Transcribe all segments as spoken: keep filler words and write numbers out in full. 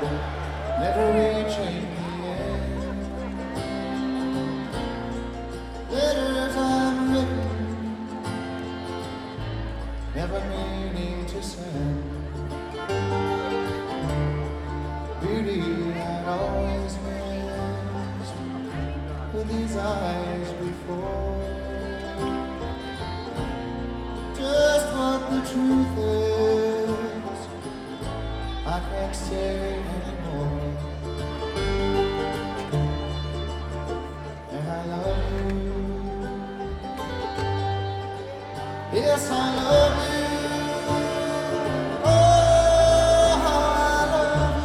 never reaching the end. Letters unwritten, never meaning to send. Beauty I'd always missed with these eyes before. Just what the truth is, I can't say anymore. And I love you. Yes, I love you. Oh, how I love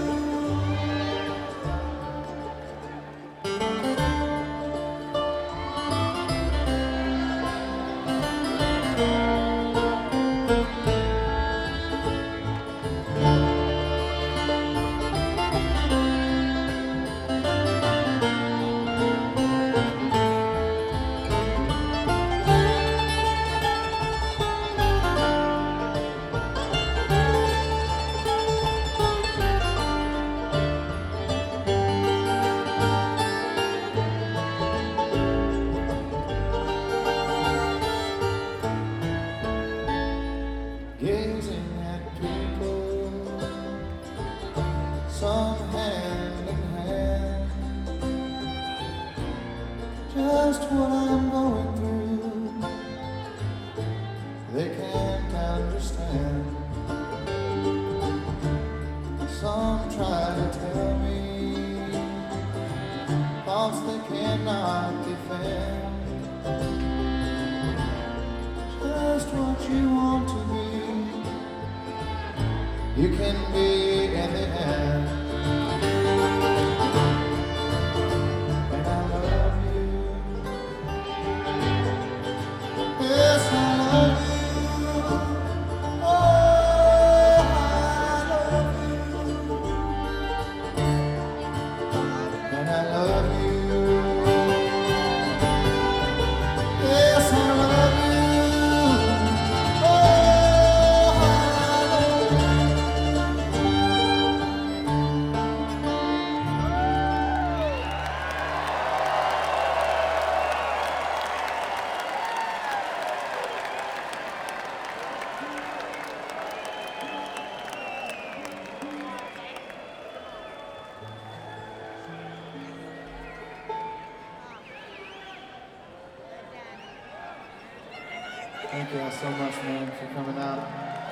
gazing at people, some hand in hand. Just what I'm going through, they can't understand. Some try to tell me thoughts they cannot defend. Just what you want to be, you can be in the end. And I love you. Yes, I love you. Oh, I love you. And I love you. Yes, I love you. Thank you all so much, man, for coming out.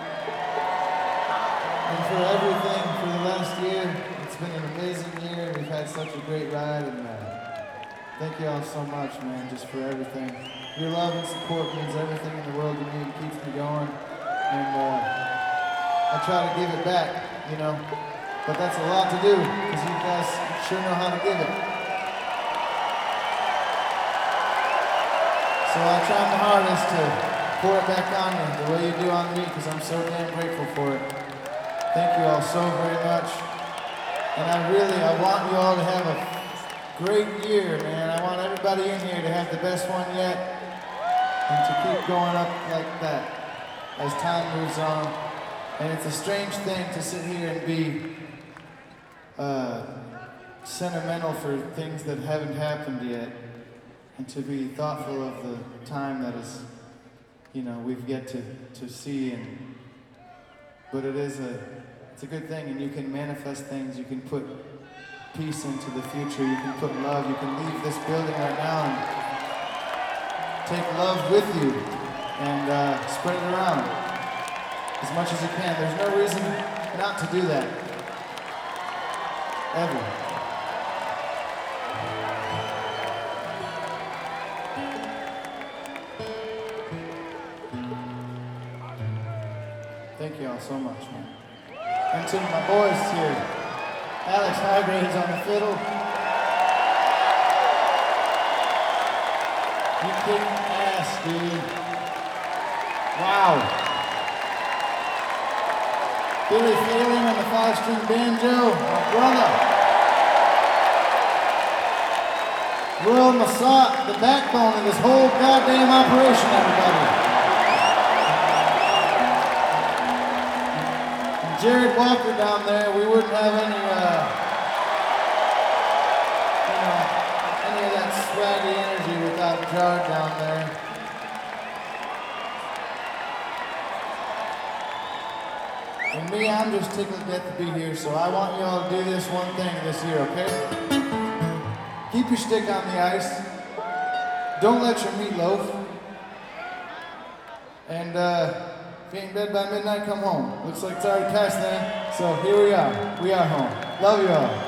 And for everything for the last year. It's been an amazing year. We've had such a great ride, and uh, thank you all so much, man, just for everything. Your love and support means everything in the world to me and keeps me going. And uh, I try to give it back, you know. But that's a lot to do, because you guys sure know how to give it. So I try my hardest to pour it back on you the way you do on me, because I'm so damn grateful for it. Thank you all so very much. And I really, I want you all to have a great year, man. I want everybody in here to have the best one yet, and to keep going up like that as time moves on. And it's a strange thing to sit here and be uh, sentimental for things that haven't happened yet, and to be thoughtful of the time that is, you know, we've yet to, to see. And but it is a, it's a good thing, and you can manifest things. You can put peace into the future. You can put love. You can leave this building right now and take love with you and uh, spread it around as much as you can. There's no reason not to do that, ever. Thank you all so much, man. And to my boys here, Alex Highgrade's on the fiddle. You kick ass, dude. Wow. Billy Failing on the five-string banjo, my brother. Royal Massat, the backbone of this whole goddamn operation, everybody. Jared Walker down there, we wouldn't have any, uh, you know, any of that swaggy energy without Jared down there. And me, I'm just tickled to death to be here, so I want you all to do this one thing this year, okay? Keep your stick on the ice. Don't let your meat loaf. And uh, if you ain't in bed by midnight, come home. Looks like it's already past then, so here we are. We are home. Love you all.